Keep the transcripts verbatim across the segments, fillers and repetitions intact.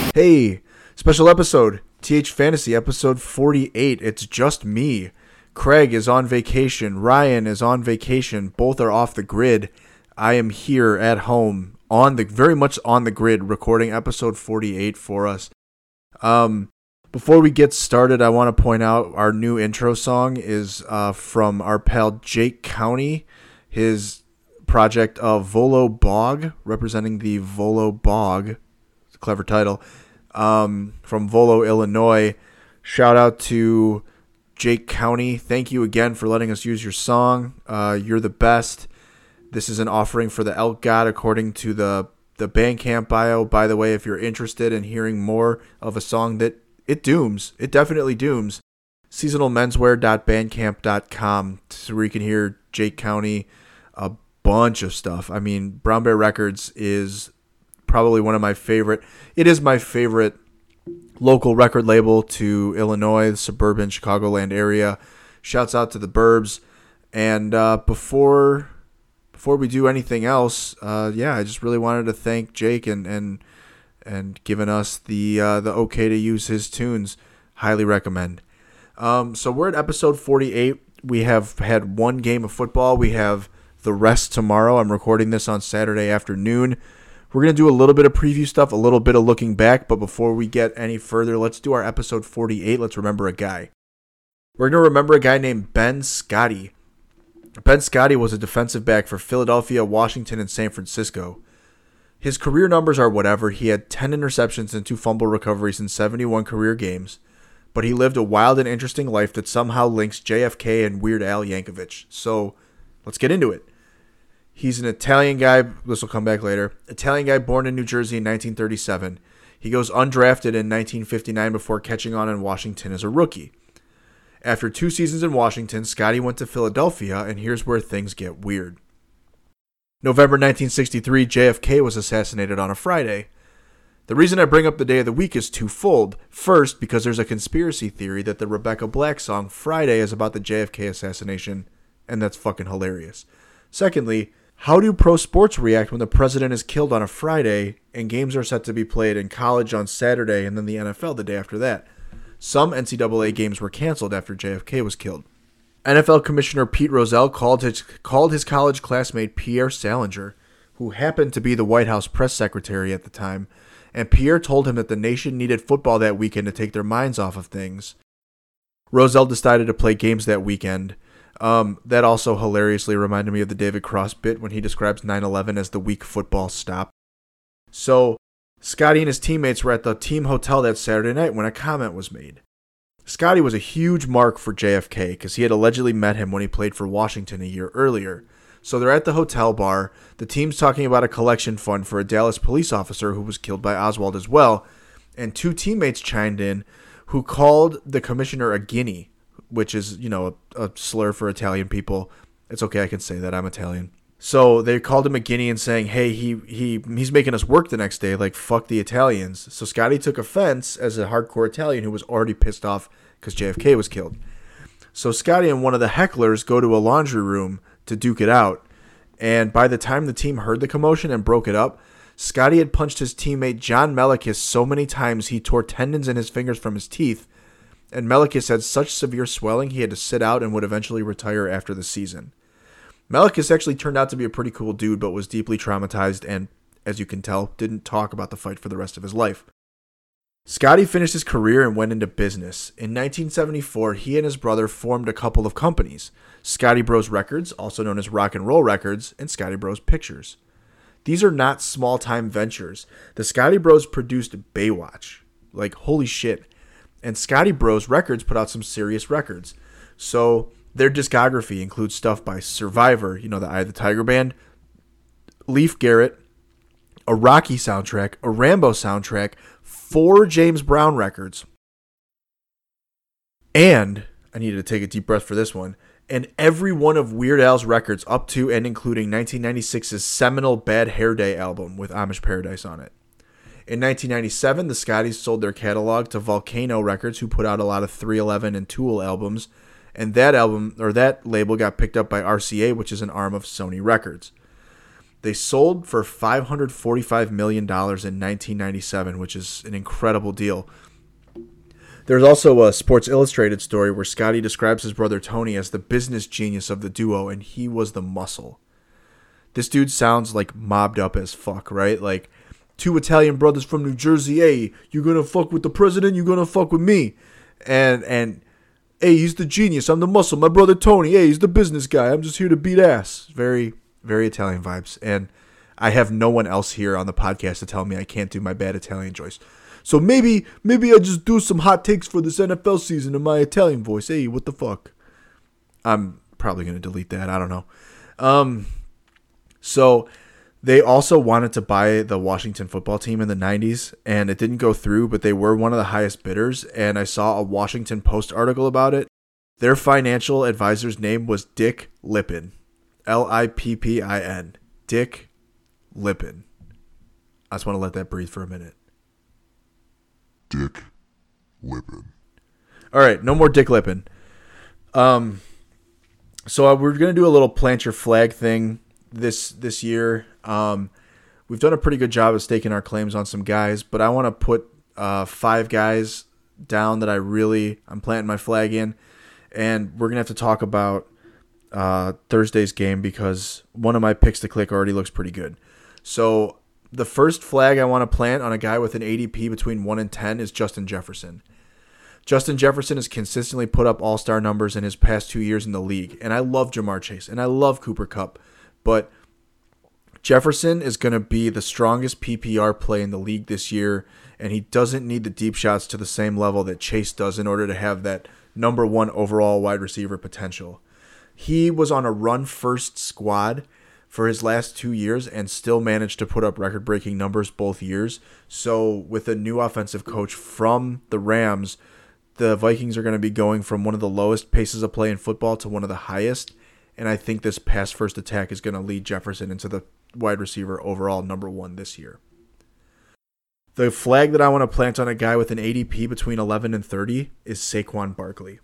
Hey, special episode, T H Fantasy, episode forty-eight. It's just me. Craig is on vacation. Ryan is on vacation. Both are off the grid. I am here at home, on the very much on the grid, recording episode forty-eight for us. Um, before we get started, I want to point out our new intro song is uh, from our pal Jake County, his project of Volo Bog, representing the Volo Bog. It's a clever title. Um, from Volo, Illinois. Shout out to Jake County. Thank you again for letting us use your song. Uh, you're the best. This is an offering for the Elk God according to the, the Bandcamp bio. By the way, if you're interested in hearing more of a song that it dooms, it definitely dooms, seasonal menswear dot bandcamp dot com, so where you can hear Jake County, a bunch of stuff. I mean, Brown Bear Records is probably one of my favorite. It is my favorite local record label to Illinois, the suburban Chicagoland area. Shouts out to the Burbs. And uh, before before we do anything else, uh, yeah, I just really wanted to thank Jake and and and giving us the uh, the okay to use his tunes. Highly recommend. Um, so we're at episode forty-eight. We have had one game of football. We have the rest tomorrow. I'm recording this on Saturday afternoon. We're going to do a little bit of preview stuff, a little bit of looking back, but before we get any further, let's do our episode forty-eight. Let's remember a guy. We're going to remember a guy named Ben Scotty. Ben Scotty was a defensive back for Philadelphia, Washington, and San Francisco. His career numbers are whatever. He had ten interceptions and two fumble recoveries in seventy-one career games, but he lived a wild and interesting life that somehow links J F K and Weird Al Yankovic. So let's get into it. He's an Italian guy. This will come back later. Italian guy born in New Jersey in nineteen thirty-seven. He goes undrafted in nineteen fifty-nine before catching on in Washington as a rookie. After two seasons in Washington, Scotty went to Philadelphia, and here's where things get weird. November nineteen sixty-three, J F K was assassinated on a Friday. The reason I bring up the day of the week is twofold. First, because there's a conspiracy theory that the Rebecca Black song Friday is about the J F K assassination, and that's fucking hilarious. Secondly, how do pro sports react when the president is killed on a Friday and games are set to be played in college on Saturday and then the N F L the day after that? Some N C double A games were canceled after J F K was killed. N F L Commissioner Pete Rozelle called his, called his college classmate Pierre Salinger, who happened to be the White House press secretary at the time, and Pierre told him that the nation needed football that weekend to take their minds off of things. Rozelle decided to play games that weekend. Um, that also hilariously reminded me of the David Cross bit when he describes nine eleven as the week football stopped. So, Scotty and his teammates were at the team hotel that Saturday night when a comment was made. Scotty was a huge mark for J F K because he had allegedly met him when he played for Washington a year earlier. So they're at the hotel bar. The team's talking about a collection fund for a Dallas police officer who was killed by Oswald as well. And two teammates chimed in who called the commissioner a guinea, which is, you know, a, a slur for Italian people. It's okay, I can say that. I'm Italian. So they called him a guinea and saying, hey, he he he's making us work the next day. Like, fuck the Italians. So Scotty took offense as a hardcore Italian who was already pissed off because J F K was killed. So Scotty and one of the hecklers go to a laundry room to duke it out. And by the time the team heard the commotion and broke it up, Scotty had punched his teammate John Melikis so many times he tore tendons in his fingers from his teeth. And Melikis had such severe swelling he had to sit out and would eventually retire after the season. Melikis actually turned out to be a pretty cool dude, but was deeply traumatized and, as you can tell, didn't talk about the fight for the rest of his life. Scotty finished his career and went into business. In nineteen seventy-four, he and his brother formed a couple of companies, Scotty Bros Records, also known as Rock and Roll Records, and Scotty Bros Pictures. These are not small-time ventures. The Scotty Bros produced Baywatch. Like, holy shit. And Scotty Bros Records put out some serious records. So their discography includes stuff by Survivor, you know, the Eye of the Tiger Band, Leif Garrett, a Rocky soundtrack, a Rambo soundtrack, four James Brown records, and, I needed to take a deep breath for this one, and every one of Weird Al's records up to and including nineteen ninety-six's seminal Bad Hair Day album with Amish Paradise on it. In nineteen ninety-seven, the Scotties sold their catalog to Volcano Records, who put out a lot of three eleven and Tool albums, and that album or that label got picked up by R C A, which is an arm of Sony Records. They sold for five hundred forty-five million dollars in nineteen ninety-seven, which is an incredible deal. There's also a Sports Illustrated story where Scotty describes his brother Tony as the business genius of the duo, and he was the muscle. This dude sounds like mobbed up as fuck, right? Like, two Italian brothers from New Jersey. Hey, you gonna fuck with the president? You gonna fuck with me? And, and hey, he's the genius. I'm the muscle. My brother Tony. Hey, he's the business guy. I'm just here to beat ass. Very, very Italian vibes. And I have no one else here on the podcast to tell me I can't do my bad Italian voice. So maybe maybe I just do some hot takes for this N F L season in my Italian voice. Hey, what the fuck? I'm probably going to delete that. I don't know. Um, so they also wanted to buy the Washington football team in the nineties, and it didn't go through, but they were one of the highest bidders, and I saw a Washington Post article about it. Their financial advisor's name was Dick Lippin. L I P P I N. Dick Lippin. I just want to let that breathe for a minute. Dick Lippin. All right, no more Dick Lippin. Um, so uh, we're gonna do a little plant your flag thing this this year. Um, we've done a pretty good job of staking our claims on some guys, but I want to put uh, five guys down that I really I'm planting my flag in, and we're gonna have to talk about uh, Thursday's game because one of my picks to click already looks pretty good. So the first flag I want to plant on a guy with an A D P between one and ten is Justin Jefferson. Justin Jefferson has consistently put up all-star numbers in his past two years in the league, and I love Jamar Chase, and I love Cooper Kupp, but Jefferson is going to be the strongest P P R play in the league this year, and he doesn't need the deep shots to the same level that Chase does in order to have that number one overall wide receiver potential. He was on a run-first squad for his last two years and still managed to put up record-breaking numbers both years. So with a new offensive coach from the Rams, the Vikings are going to be going from one of the lowest paces of play in football to one of the highest. And I think this pass-first attack is going to lead Jefferson into the wide receiver overall number one this year. The flag that I want to plant on a guy with an A D P between eleven and thirty is Saquon Barkley.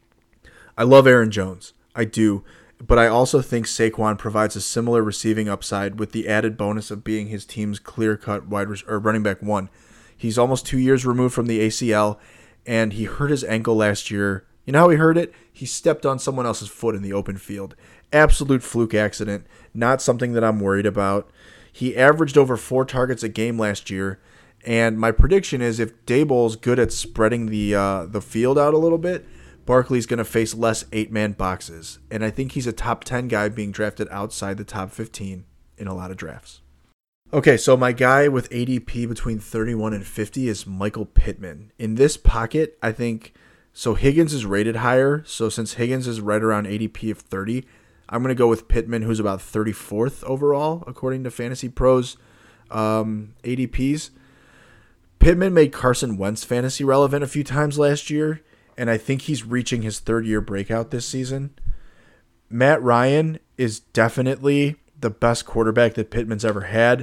I love Aaron Jones. I do. But I also think Saquon provides a similar receiving upside with the added bonus of being his team's clear-cut wide res- or running back one. He's almost two years removed from the A C L, and he hurt his ankle last year. You know how he hurt it? He stepped on someone else's foot in the open field. Absolute fluke accident. Not something that I'm worried about. He averaged over four targets a game last year, and my prediction is if Daboll's good at spreading the uh, the field out a little bit, Barkley's going to face less eight-man boxes, and I think he's a top ten guy being drafted outside the top fifteen in a lot of drafts. Okay, so my guy with A D P between thirty-one and fifty is Michael Pittman. In this pocket, I think, so Higgins is rated higher, so since Higgins is right around A D P of thirty, I'm going to go with Pittman, who's about thirty-fourth overall, according to Fantasy Pros um, A D Ps. Pittman made Carson Wentz fantasy relevant a few times last year, and I think he's reaching his third-year breakout this season. Matt Ryan is definitely the best quarterback that Pittman's ever had,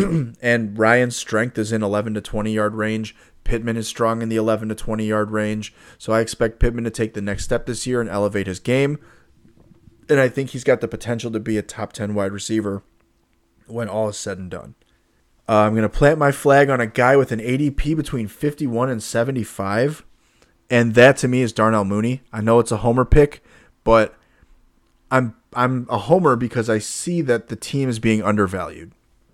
and Ryan's strength is in eleven to twenty-yard range. Pittman is strong in the eleven to twenty-yard range, so I expect Pittman to take the next step this year and elevate his game, and I think he's got the potential to be a top ten wide receiver when all is said and done. Uh, I'm going to plant my flag on a guy with an A D P between fifty-one and seventy-five. And that to me is Darnell Mooney. I know it's a homer pick, but I'm I'm a homer because I see that the team is being undervalued.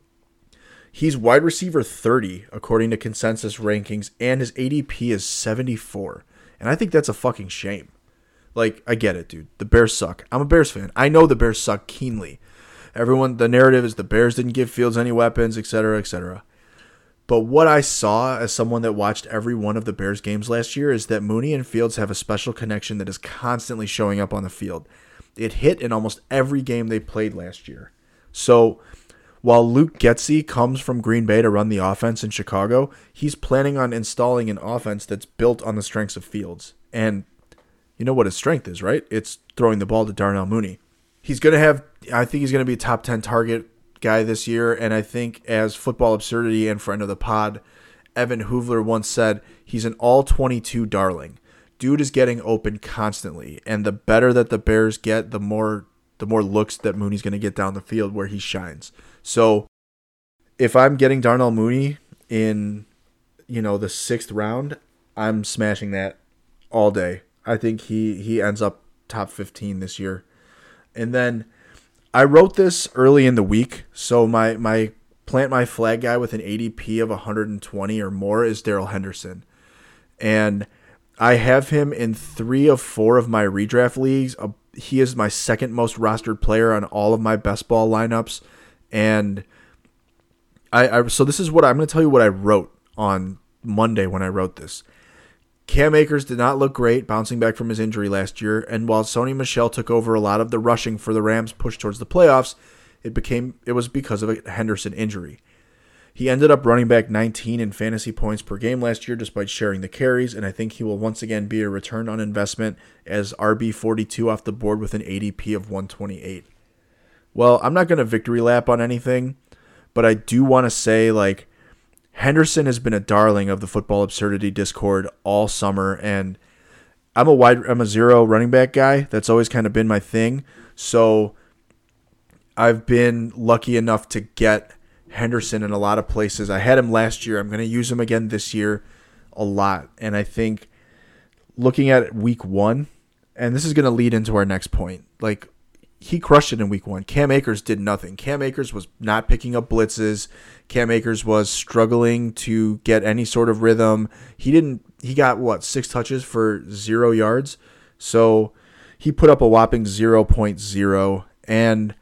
He's wide receiver thirty according to consensus rankings, and his A D P is seventy-four. And I think that's a fucking shame. Like, I get it, dude. The Bears suck. I'm a Bears fan. I know the Bears suck keenly. Everyone, the narrative is the Bears didn't give Fields any weapons, et cetera, et cetera. But what I saw as someone that watched every one of the Bears games last year is that Mooney and Fields have a special connection that is constantly showing up on the field. It hit in almost every game they played last year. So while Luke Getsy comes from Green Bay to run the offense in Chicago, he's planning on installing an offense that's built on the strengths of Fields. And you know what his strength is, right? It's throwing the ball to Darnell Mooney. He's going to have, I think he's going to be a top ten target guy this year, and I think as Football Absurdity and friend of the pod, Evan Hoovler once said, he's an all twenty-two darling. Dude is getting open constantly, and the better that the Bears get, the more the more looks that Mooney's going to get down the field where he shines. So if I'm getting Darnell Mooney in, you know, the sixth round, I'm smashing that all day. I think he, he ends up top fifteen this year. And then I wrote this early in the week, so my, my plant my flag guy with an A D P of one hundred twenty or more is Darrell Henderson. And I have him in three of four of my redraft leagues. Uh, he is my second most rostered player on all of my best ball lineups. And I, I so this is what I'm going to tell you what I wrote on Monday when I wrote this. Cam Akers did not look great bouncing back from his injury last year, and while Sony Michel took over a lot of the rushing for the Rams' push towards the playoffs, it became it was because of a Henderson injury. He ended up running back nineteen in fantasy points per game last year despite sharing the carries, and I think he will once again be a return on investment as R B forty-two off the board with an A D P of one twenty-eight. Well, I'm not going to victory lap on anything, but I do want to say, like, Henderson has been a darling of the Football Absurdity Discord all summer, and I'm a wide, I'm a zero running back guy. That's always kind of been my thing. So I've been lucky enough to get Henderson in a lot of places. I had him last year. I'm going to use him again this year a lot. And I think looking at week one, and this is going to lead into our next point, like, he crushed it in week one. Cam Akers did nothing. Cam Akers was not picking up blitzes. Cam Akers was struggling to get any sort of rhythm. He didn't, he got what, six touches for zero yards. So he put up a whopping zero point zero. And,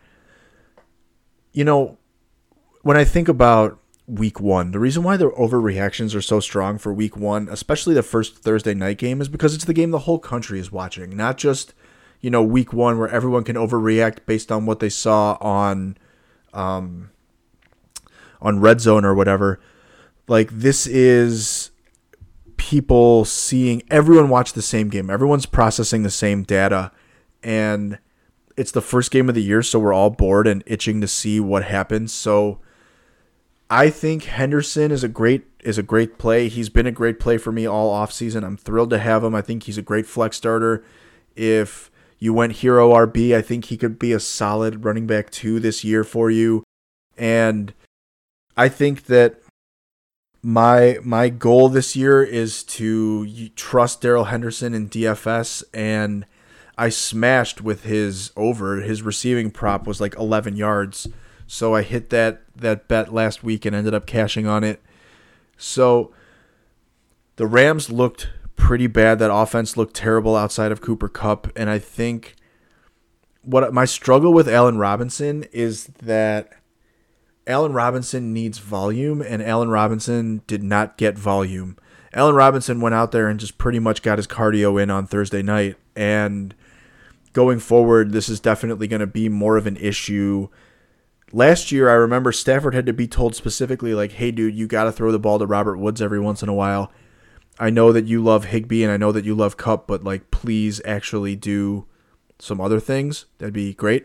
you know, when I think about week one, the reason why the overreactions are so strong for week one, especially the first Thursday night game, is because it's the game the whole country is watching, not just, you know, week one where everyone can overreact based on what they saw on um, on Red Zone or whatever. Like, this is people seeing, everyone watch the same game. Everyone's processing the same data. And it's the first game of the year, so we're all bored and itching to see what happens. So I think Henderson is a great is a great play. He's been a great play for me all offseason. I'm thrilled to have him. I think he's a great flex starter. If you went hero R B, I think he could be a solid running back two this year for you. And I think that my my goal this year is to trust Darrell Henderson in D F S, and I smashed with his over. His receiving prop was like eleven yards. So I hit that that bet last week and ended up cashing on it. So the Rams looked pretty bad. That offense looked terrible outside of Cooper Kupp. And I think what my struggle with Allen Robinson is that Allen Robinson needs volume, and Allen Robinson did not get volume. Allen Robinson went out there and just pretty much got his cardio in on Thursday night. And going forward, this is definitely going to be more of an issue. Last year, I remember Stafford had to be told specifically, like, hey, dude, you got to throw the ball to Robert Woods every once in a while. I know that you love Higbee and I know that you love Kupp, but, like, please actually do some other things. That'd be great.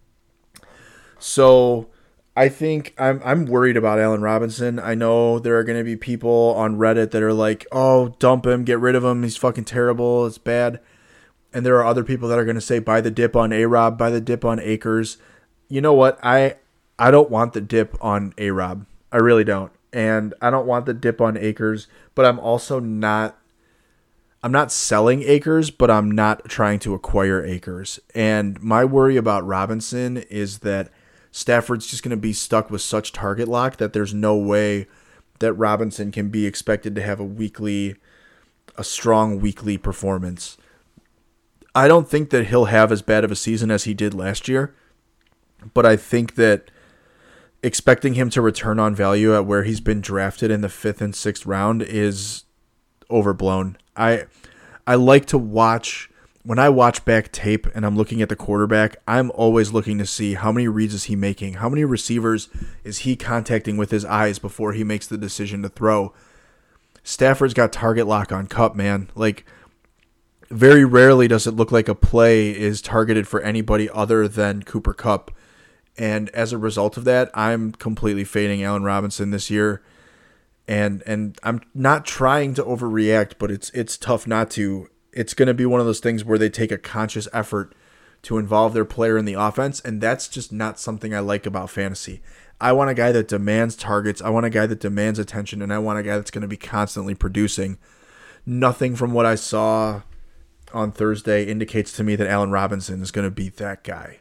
So I think I'm I'm worried about Allen Robinson. I know there are going to be people on Reddit that are like, oh, dump him, get rid of him. He's fucking terrible. It's bad. And there are other people that are going to say, buy the dip on A-Rob, buy the dip on Akers. You know what? I I don't want the dip on A-Rob. I really don't. And I don't want the dip on Akers, but I'm also not I'm not selling Akers, but I'm not trying to acquire Akers. And my worry about Robinson is that Stafford's just going to be stuck with such target lock that there's no way that Robinson can be expected to have a weekly, a strong weekly performance. I don't think that he'll have as bad of a season as he did last year, but I think that expecting him to return on value at where he's been drafted in the fifth and sixth round is overblown. I I like to watch, when I watch back tape and I'm looking at the quarterback, I'm always looking to see how many reads is he making, how many receivers is he contacting with his eyes before he makes the decision to throw. Stafford's got target lock on Kupp, man. Like, very rarely does it look like a play is targeted for anybody other than Cooper Kupp. And as a result of that, I'm completely fading Allen Robinson this year. And and I'm not trying to overreact, but it's it's tough not to. It's going to be one of those things where they take a conscious effort to involve their player in the offense, and that's just not something I like about fantasy. I want a guy that demands targets. I want a guy that demands attention, and I want a guy that's going to be constantly producing. Nothing from what I saw on Thursday indicates to me that Allen Robinson is going to be that guy.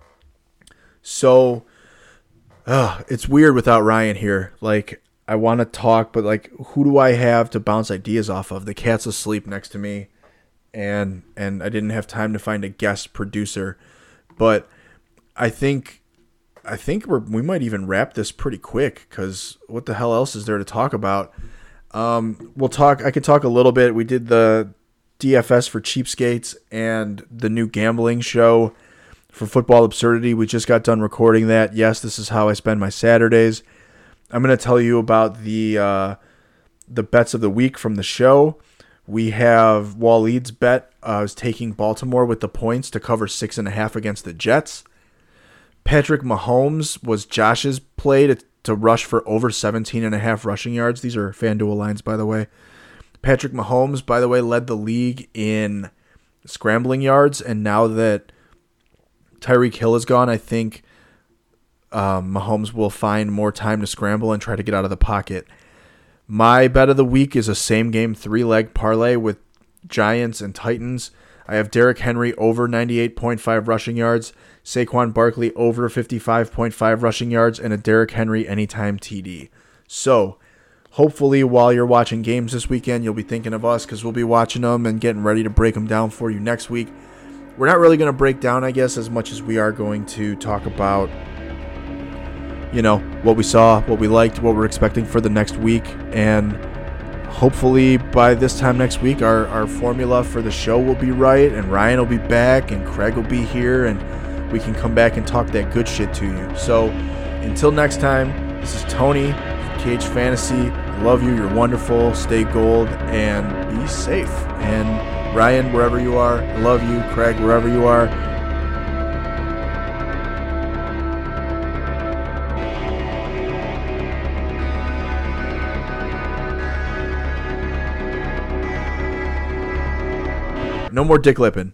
So, uh, it's weird without Ryan here. Like, I want to talk, but, like, who do I have to bounce ideas off of? The cat's asleep next to me, and and I didn't have time to find a guest producer. But I think... I think we're, we might even wrap this pretty quick because what the hell else is there to talk about? Um, we'll talk. I could talk a little bit. We did the D F S for Cheapskates and the new gambling show for Football Absurdity. We just got done recording that. Yes, this is how I spend my Saturdays. I'm going to tell you about the uh, the bets of the week from the show. We have Waleed's bet uh, is taking Baltimore with the points to cover six and a half against the Jets. Patrick Mahomes was Josh's play to, to rush for over seventeen and a half rushing yards. These are FanDuel lines, by the way. Patrick Mahomes, by the way, led the league in scrambling yards, and now that Tyreek Hill is gone, I think um, Mahomes will find more time to scramble and try to get out of the pocket. My bet of the week is a same-game three-leg parlay with Giants and Titans. I have Derrick Henry over ninety-eight point five rushing yards, Saquon Barkley over fifty-five point five rushing yards, and a Derrick Henry anytime T D. So, hopefully while you're watching games this weekend, you'll be thinking of us because we'll be watching them and getting ready to break them down for you next week. We're not really going to break down, I guess, as much as we are going to talk about, you know, what we saw, what we liked, what we're expecting for the next week, and hopefully by this time next week, our, our formula for the show will be right, and Ryan will be back, and Craig will be here, and we can come back and talk that good shit to you. So, until next time, this is Tony from K H Fantasy. I love you. You're wonderful. Stay gold, and be safe. And Ryan, wherever you are, I love you. Craig, wherever you are, no more dick lipping.